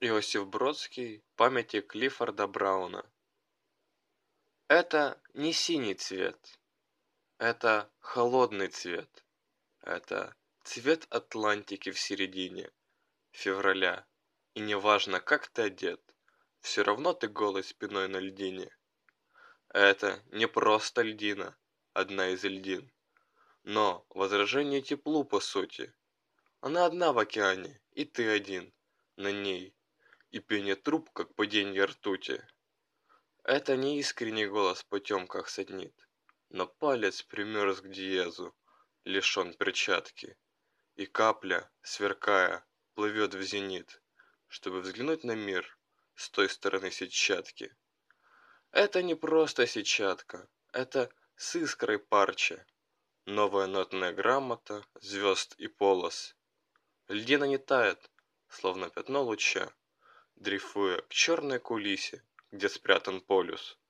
Иосиф Бродский. Памяти Клиффорда Брауна. Это не синий цвет, это холодный цвет. Это цвет Атлантики в середине февраля. И неважно, как ты одет, все равно ты голой спиной на льдине. Это не просто льдина, одна из льдин, но возражение теплу по сути. Она одна в океане, и ты один на ней, и пение труб, как паденье ртути. Это не искренний голос в потемках саднит, но палец примерз к диезу, лишен перчатки, и капля, сверкая, плывет в зенит, чтобы взглянуть на мир с той стороны сетчатки. Это не просто сетчатка, это с искрой парча, новая нотная грамота звезд и полос. Льдина не тает, словно пятно луча, дрейфуя к черной кулисе, где спрятан полюс.